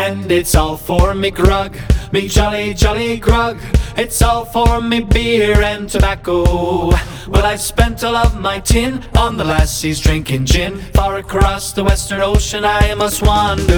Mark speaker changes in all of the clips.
Speaker 1: And it's all for me grug, me jolly, jolly grug. It's all for me beer and tobacco. Well, I've spent all of my tin on the lassies drinking gin. Far across the western ocean I must wander.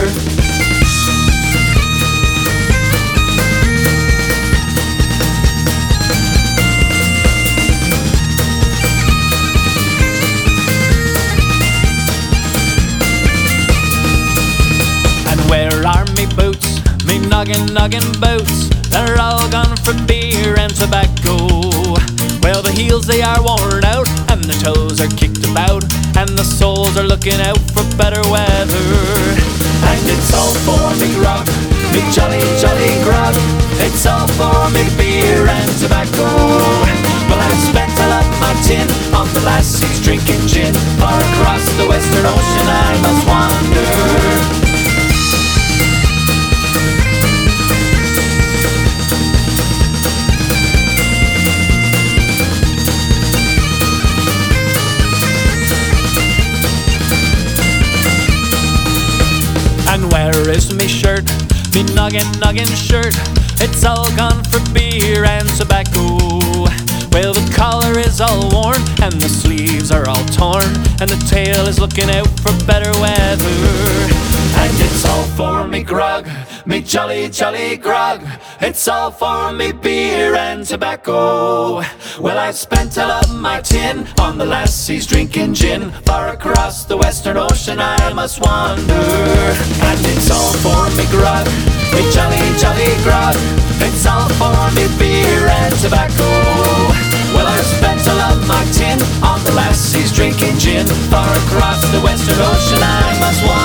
Speaker 1: Where are me boots, me noggin boots? They're all gone for beer and tobacco. Well, the heels they are worn out, and the toes are kicked about, and the soles are looking out for better weather. And it's all for me grog, me jolly, jolly grog. It's all for me beer and tobacco. Well, I've spent all of my tin on the lassies drinking gin. Far across the western ocean I must wander. And where is me shirt, me noggin shirt? It's all gone for beer and tobacco. Well, the collar is all worn, and the sleeves are all torn, and the tail is looking out for better weather. And it's all for me grog, me jolly, jolly grog. It's all for me beer and tobacco. Well, I've spent all of my tin on the lassies drinking gin. Far across the western ocean I must wander. And it's all for me grog, me jolly, jolly grog. It's all for me beer and tobacco. Well, I've spent all of my tin on the lassies drinking gin. Far across the western ocean I must wander.